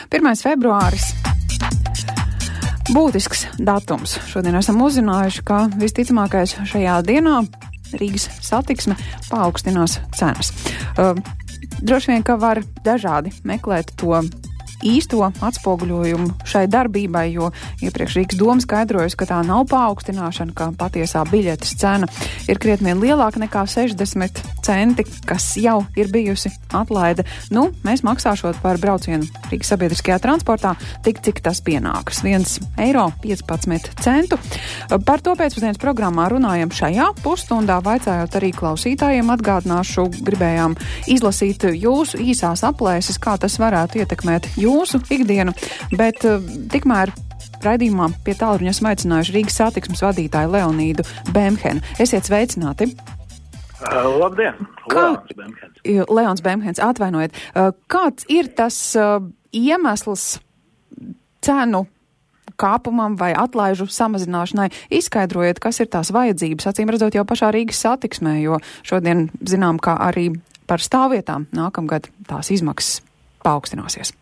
1. februāris. Būtisks datums. Šodien esam uzzinājuši, ka visticamākais šajā dienā Rīgas satiksme paaugstinās cenas. Droši vien, ka var dažādi meklēt to īsto atspoguļojumu šai darbībai, jo iepriekš Rīgas doma skaidrojusi, ka tā nav paaugstināšana, ka patiesā biļetes cena ir krietni vien lielāka nekā 60 centi, kas jau ir bijusi atlaide. Mēs maksāšot par braucienu Rīgas sabiedriskajā transportā tik, cik tas pienākas. 1,15 eiro. Par to pēcpusdienas programmā runājam šajā pusstundā, vaicājot arī klausītājiem. Atgādināšu, gribējām izlasīt jūsu īsās aplēses, kā tas varētu ietekmēt jūsu ikdienu, bet tikmēr raidījumā pie tālruņa esam aicinājuši Rīgas satiksmes vadītāju Leonīdu Bemhenu. Esiet sveicināti! Labdien! Leons Bemhens. Leons Bemhens, atvainojiet. Kāds ir tas iemesls cenu kāpumam vai atlaižu samazināšanai? Izskaidrojiet, kas ir tās vajadzības, acīm redzot jau pašā Rīgas satiksmē, jo šodien zinām, ka arī par stāvvietām nākamgad tās izmaksas paaugstināsies.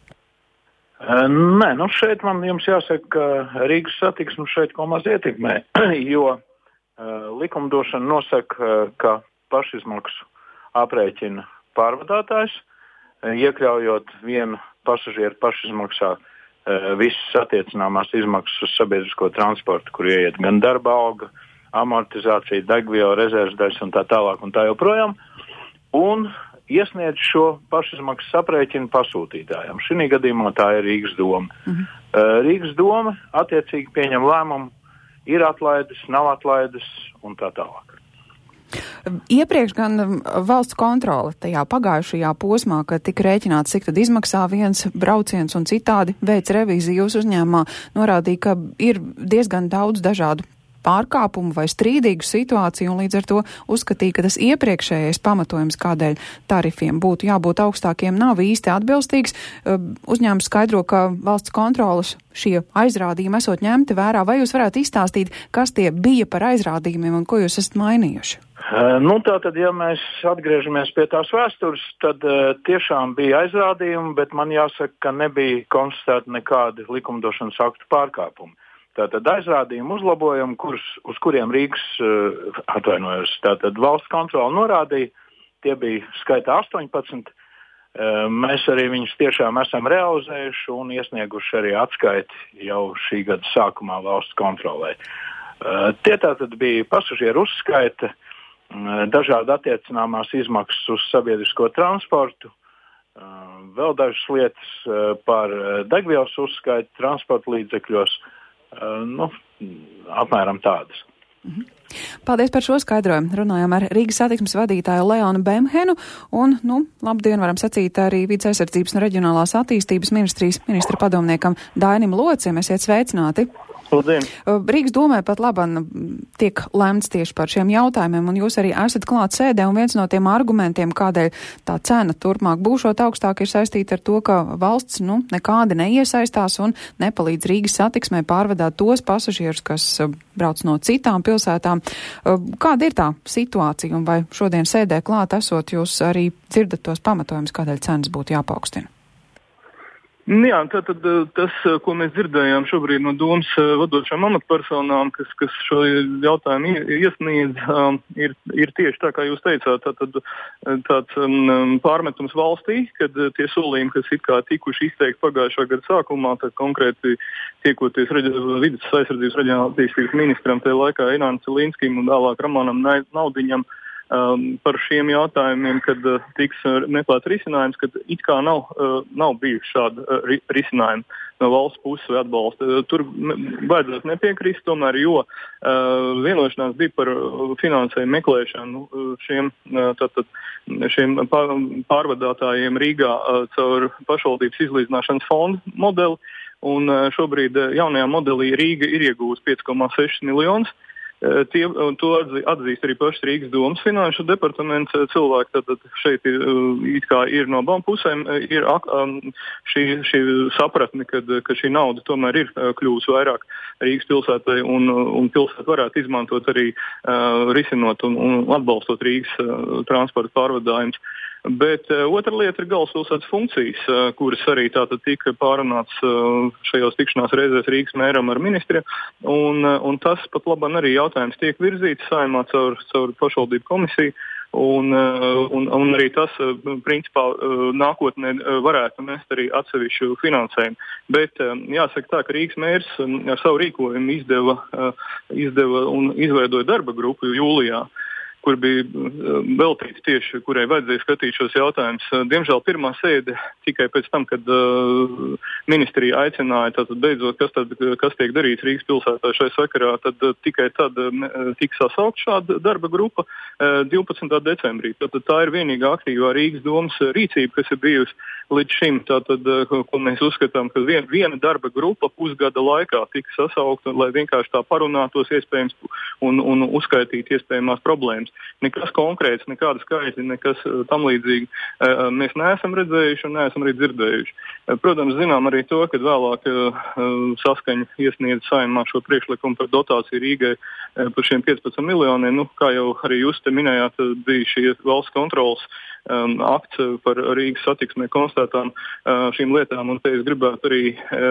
Nē, šeit man jums jāsaka, ka Rīgas satiksme šeit ko maz ietekmē, jo likumdošana nosaka, ka pašizmaksu aprēķina pārvadātājs, iekļaujot vienu pasažieru pašizmaksā visas attiecināmās izmaksas uz sabiedrisko transportu, kur ieiet gan darba alga, amortizācija, degviela, rezerves daļas un tā tālāk un tā joprojām. Un iesniedz šo pašizmaksas aprēķinu pasūtītājiem. Šī gadījumā tā ir Rīgas doma. Rīgas doma attiecīgi pieņem lēmumu, ir atlaides, nav atlaides un tā tālāk. Iepriekš gan valsts kontrole tajā pagājušajā posmā, kad tika rēķināts, cik tad izmaksā viens brauciens un citādi veic revīziju jūsu uzņēmumā, norādīja, ka ir diezgan daudz dažādu pārkāpumu vai strīdīgu situāciju, un līdz ar to uzskatīja, ka tas iepriekšējais pamatojums, kādēļ tarifiem būtu jābūt augstākiem, nav īsti atbilstīgs. Uzņēmums skaidro, ka valsts kontrolas šie aizrādījumi esot ņemti vērā. Vai jūs varētu izstāstīt, kas tie bija par aizrādījumiem un ko jūs esat mainījuši? Tātad, ja mēs atgriežamies pie tās vēstures, tad tiešām bija aizrādījumi, bet man jāsaka, ka nebija konstatēti nekādi likumdošanas aktu pārkāpumi. Tātad aizrādījumu uzlabojumi, uz kuriem Rīgas, tātad valsts kontrola norādīja, tie bija skaitā 18. Mēs arī viņus tiešām esam realizējuši un iesnieguši arī atskaiti jau šī gada sākumā valsts kontrolē. Tie tātad bija pasažieru uzskaita, dažādi attiecināmās izmaksas uz sabiedrisko transportu, vēl dažas lietas par degvielas uzskaitu transporta līdzekļos. Apmēram tādas. Paldies par šo skaidrojumu. Runājām ar Rīgas satiksmes vadītāju Leonu Bemhenu un, labdien, varam sacīt arī Vides aizsardzības un reģionālās attīstības ministrijas ministra padomniekam Dainim Locim. Esiet sveicināti. Labdien. Rīgas domē pat laban tiek lemts tieši par šiem jautājumiem, un jūs arī esat klāt sēdē, un viens no tiem argumentiem, kādēļ tā cena turpmāk būšot augstāk, ir saistīta ar to, ka valsts nekādi neiesaistās un nepalīdz Rīgas satiksmē pārvadāt tos pasažierus, kas brauc no citām pilsētām. Kāda ir tā situācija, un vai šodien sēdē klāt esot, jūs arī dzirdat tos pamatojumus, kādēļ cenas būtu jāpaukstina? Jā, tātad tas, ko mēs dzirdējām šobrīd no domas vadošām amatpersonām, kas šo jautājumu iesniedz, ir tieši tā, kā jūs teicāt, tāds pārmetums valstī, kad tie solījumi, kas it kā tikuši izteikti pagājušā gada sākumā, tad konkrēti tiekoties Vides aizsardzības reģionālās attīstības ministram, tajā laikā Inānam Cilīnskim un vēlāk Ramonam Naudiņam, par šiem jautājumiem, kad tiks meklēts risinājums, kad it kā nav bijuši šādi risinājumi no valsts puses vai atbalsta. Tur vajadzētu nepiekrist tomēr, jo vienošanās bija par finansējumu meklēšanu šiem pārvadātājiem Rīgā caur pašvaldības izlīdzināšanas fondu modeli, un šobrīd jaunajā modelī Rīga ir iegūst 5,6 miljonus. To atzīst arī pašas Rīgas domas finanšu departaments cilvēki. Tad šeit it kā ir no abām pusēm ir šī sapratne, ka šī nauda tomēr ir kļūst vairāk Rīgas pilsētai un pilsēta varētu izmantot arī risinot un atbalstot Rīgas transporta pārvadājumus. Bet otra lieta ir galvaspilsētas funkcijas, kuras arī tātad tika pārunāts šajos tikšanās reizēs Rīgas mēram ar ministriem, un tas pat labam arī jautājums tiek virzīts Saeimā caur pašvaldību komisiju. Un arī tas, principā, nākotnē varētu nest arī atsevišķu finansējumu. Bet jāsaka tā, ka Rīgas mērs ar savu rīkojumu izdeva un izveidoja darba grupu jūlijā, kur bija veltīts tieši, kurai vajadzēja skatīt šos jautājumus. Diemžēl pirmā sēde tikai pēc tam, kad ministrija aicināja, tātad beidzot, kas tiek darīts Rīgas pilsētā šai sakarā, tad tikai tad tika sasaukt šāda darba grupa 12. decembrī. Tātad tā ir vienīgā aktīvā Rīgas domas rīcība, kas ir bijusi līdz šim. Tātad, ko mēs uzskatām, ka viena darba grupa pusgada laikā tika sasaukta, lai vienkārši tā parunātos iespējams un uzskaitītu iespējamās problēmas. Nekas konkrēts, nekāda skaitļa, nekas tam līdzīgi mēs neesam redzējuši un neesam arī dzirdējuši. Protams, zinām arī to, ka vēlāk Saskaņa iesniedz Saeimā šo priekšlikumu par dotāciju Rīgai par šiem 15 miljoniem. Kā jau arī jūs te minējāt, bija šī valsts kontrolas akts par Rīgas satiksmē konstatētām šīm lietām, un te es gribētu arī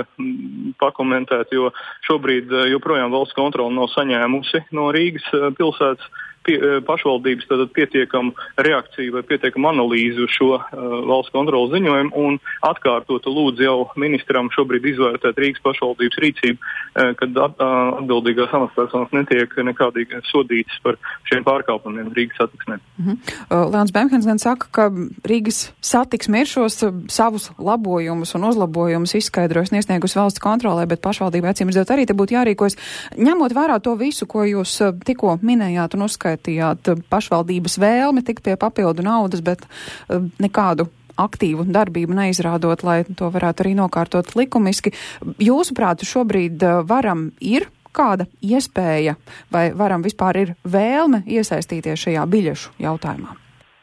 pakomentēt, jo šobrīd joprojām valsts kontrola nav saņēmusi no Rīgas pilsētas pašvaldības tātad pietiekamu reakciju vai pietiekamu analīzi uz šo valsts kontrolas ziņojumu un atkārtotu lūdzu jau ministram šobrīd izvērtēt Rīgas pašvaldības rīcību, kad atbildīgās amatpersonas netiek nekādīgi sodītas par šiem pārkāpumiem Rīgas satiksmē. Leons Bemhens gan saka, ka Rīgas satiksme ir šos savus labojumus un uzlabojumus izskaidrojas un iesniegus valsts kontrolē, bet pašvaldība acīm redzot arī te būtu jārīkojas. Ņemot vērā to visu, ko jūs tikko minējāt un uzskaitījāt, pašvaldības vēlme tikt pie papildu naudas, bet nekādu aktīvu darbību neizrādot, lai to varētu arī nokārtot likumiski. Jūsuprāt, šobrīd varam ir kāda iespēja vai varam vispār ir vēlme iesaistīties šajā biļešu jautājumā?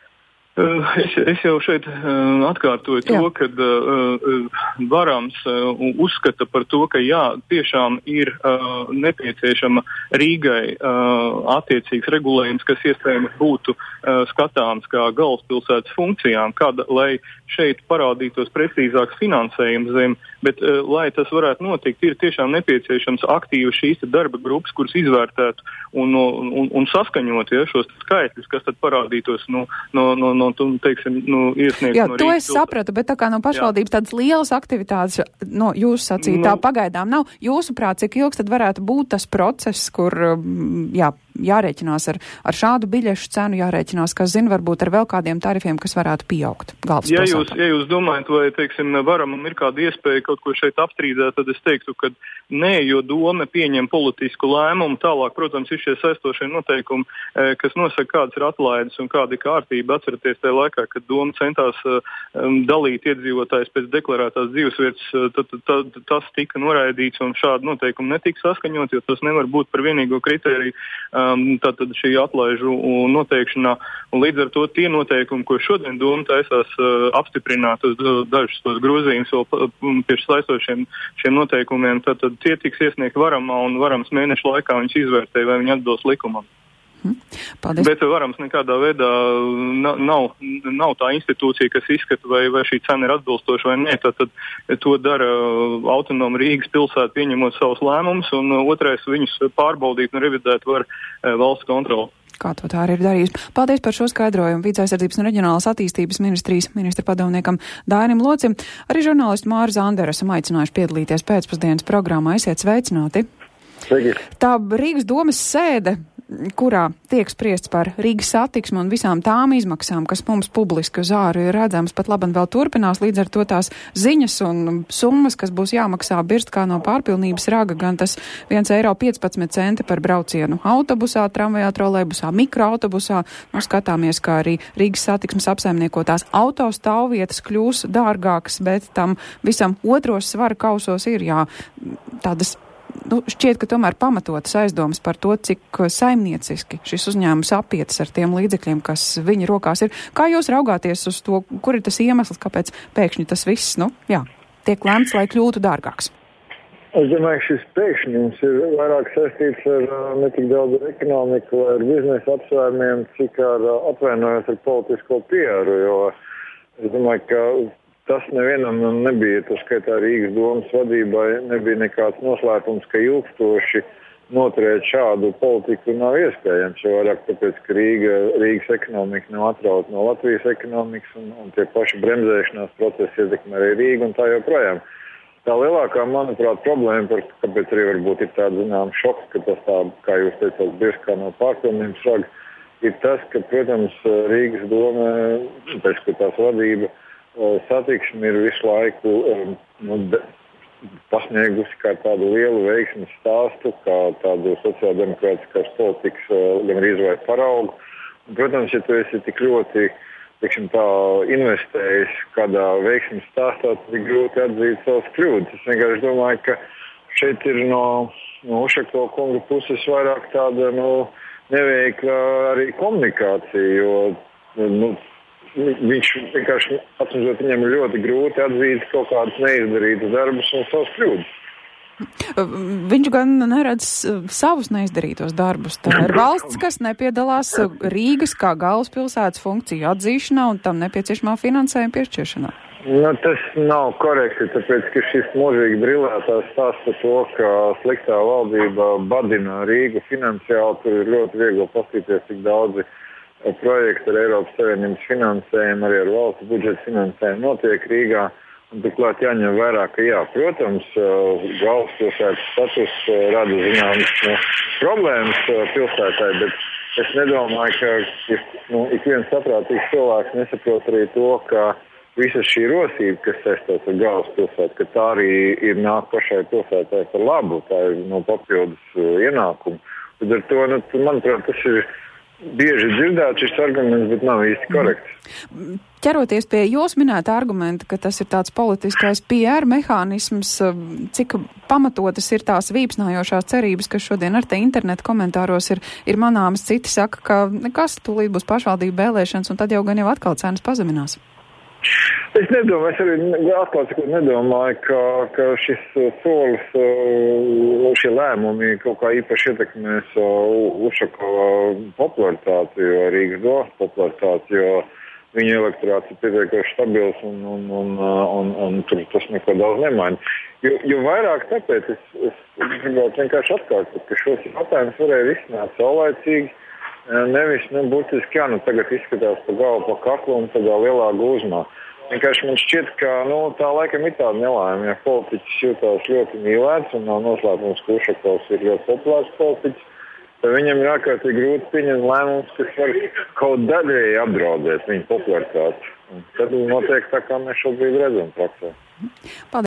Es jau šeit atkārtoju to, ka Varams uzskata par to, ka jā, tiešām ir nepieciešama Rīgai attiecīgs regulējums, kas iespējams būtu skatāms kā galvaspilsētas funkcijām, lai šeit parādītos precīzāks finansējums zem, bet lai tas varētu notikt, ir tiešām nepieciešams aktīvi šīs darba grupas, kuras izvērtētu un saskaņot šos skaitļus, kas tad parādītos iesniegt. Jā, to es sapratu, bet tā kā no pašvaldības tādas lielas aktivitātes, jūs sacītā pagaidām nav. Jūsuprāt, cik ilgs tad varētu būt tas process, kur jārēķinās ar šādu biļešu cenu, jārēķinās, kas zina, varbūt ar vēl kādiem tarifiem, kas varētu pieaugt galvaspilsētā? Ja jūs domājat, vai, Varamam ir kāda iespēja kaut ko šeit apstrīdēt, tad es teiktu, ka nē, jo doma pieņem politisku lēmumu. Tālāk, protams, ir šie saistošie noteikumi, kas nosaka, kādas ir atlaides un kāda ir kārtība. Atceraties tajā laikā, kad doma centās dalīt iedzīvotājus pēc deklarētās dzīvesvietas, tas tika noraidīts un šādi noteikumi netika saskaņot, jo tas nevar būt par vienīgo kritēriju tātad šī atlaižu noteikšanā. Un līdz ar to tie noteikumi, ko šodien doma taisās apstiprināt uz dažus tos grozījumus vēl pie saistošiem šiem noteikumiem, tad tie tiks iesniegt Varamā un Varams mēnešu laikā viņš izvērtē, vai viņi atbilst likumam. Paldies. Bet Varams nekādā veidā nav tā institūcija, kas izskata, vai šī cena ir atbilstoša vai nē. Tad to dara autonoma Rīgas pilsēta, pieņemot savus lēmumus, un otrais viņus pārbaudīt un revidēt var valsts kontrola. Kā to tā arī ir darījis. Paldies par šo skaidrojumu Vides aizsardzības un reģionālās attīstības ministrijas ministra padomniekam Dainim Locim. Arī žurnālistu Māru Zanderu esam aicinājuši piedalīties pēcpusdienas programmā. Esiet sveicināti. Sveiki. Tā Rīgas domas sēde, kurā tiek spriests par Rīgas satiksmi un visām tām izmaksām, kas mums publiski uz āru ir redzams, pat labam vēl turpinās, līdz ar to tās ziņas un summas, kas būs jāmaksā birst kā no pārpilnības raga, gan tas 1,15 eiro par braucienu autobusā, tramvajā, trolejbusā, mikroautobusā. Skatāmies, kā arī Rīgas satiksmes apsaimniekotās autostāvvietas kļūs dārgākas, bet tam visam otros svara kausos ir tādas šķiet, ka tomēr pamatotas aizdomas par to, cik saimnieciski šis uzņēmums apietas ar tiem līdzekļiem, kas viņa rokās ir. Kā jūs raugāties uz to, kur ir tas iemesls, kāpēc pēkšņi tas viss, tiek lemts, lai kļūtu dārgāks? Es domāju, ka šis pēkšņums ir vairāk saistīts ar ne tik daudz ar ekonomiku vai ar biznesa apsvērumiem, cik ar atvainojot ar politisko pieru, jo es domāju, ka tas nevienam nebija, tas skaitā Rīgas domas vadībai, nebija nekāds noslēpums, ka ilgstoši noturēt šādu politiku nav iespējams, jo vairāk tāpēc, ka Rīgas ekonomika nav atrauta no Latvijas ekonomikas un tie paši bremzēšanās procesi ietekmē arī Rīgu un tā joprojām. Tā lielākā, manuprāt, problēma, kāpēc arī varbūt ir tāda zināma šoks, ka tas tā, kā jūs teicāt, bieži kā no pārpilnības raga, ir tas, ka, protams, Rīgas doma, pēc ka tās vadība satiksmi ir visu laiku pasniegusi kā tādu lielu veiksmes stāstu, kā tādu sociāldemokrātiskās politikas gan arī vai paraugu. Un, protams, ja tu esi tik ļoti tā investējis kādā veiksmes stāstā, tad ir grūti atzīt savas kļūdas. Es vienkārši domāju, ka šeit ir no Ušako kunga puses vairāk tāda neveikla arī komunikācija, jo viņš vienkārši atsimzot viņam ir ļoti grūti atzīt kaut kādus neizdarītus darbus un savas kļūdas. Viņš gan neredz savus neizdarītos darbus. Tā ir valsts, kas nepiedalās Rīgas kā galvaspilsētas funkciju atzīšanā un tam nepieciešamā finansējuma piešķiršanā. Tas nav korekti, tāpēc, ka šis mūžīgi brilētās stāsts par to, ka sliktā valdība badina Rīgu finansiāli, tur ir ļoti viegli paskatīties, cik daudzi projekti ar Eiropas Savienības finansējumu, arī ar valsts budžeta finansējumu notiek Rīgā. Un turklāt jāņem vērā, ka protams, galvaspilsētas status rada zināmas problēmas pilsētai, bet es nedomāju, ka ik viens saprātīgs cilvēks nesaprot arī to, ka visa šī rosība, kas saistās ar galvaspilsētu, ka tā arī ir nāk pašai pilsētai par labu, tā ir papildus ienākumu. Tad ar to, manuprāt, tas ir bieži dzirdēts šis arguments, bet nav īsti korekts. Ķeroties pie jūs minēta argumenta, ka tas ir tāds politiskais PR mehānisms, cik pamatotas ir tās vīpsnājošās cerības, kas šodien ar te internetu komentāros ir manāmas, citi saka, ka nekas, tūlīt būs pašvaldību vēlēšanas, un tad jau atkal cenas pazeminās. Es nedomāju, es arī atklāt sakot nedomāju, ka šis solis, šie lēmumi kaut kā īpaši ietekmēs Ušakova popularitāti, jo Rīgas domas popularitāti, jo viņa elektorāts ir pietiekoši stabils un tur tas neko daudz nemaina. Jo vairāk tāpēc es gribētu vienkārši atkārtot, ka šos jautājumus varēja risināt saulaicīgi, nevis, būtiski, tagad izskatās pa galvu, pa kaklu un tādā lielā gūzmā. Vienkārši man šķiet, ka, tā laikam ir tāda nelaime, ja politiķis jūtās ļoti mīlēts un nav noslēpums, ka Ušakovs ir ļoti populārs politiķis, tad viņam ir ārkārtīgi grūti pieņemt lēmumus, kas var kaut daļēji apdraudēt viņa popularitāti. Tad notiek tā, kā mēs šobrīd redzam praksē. Paldies.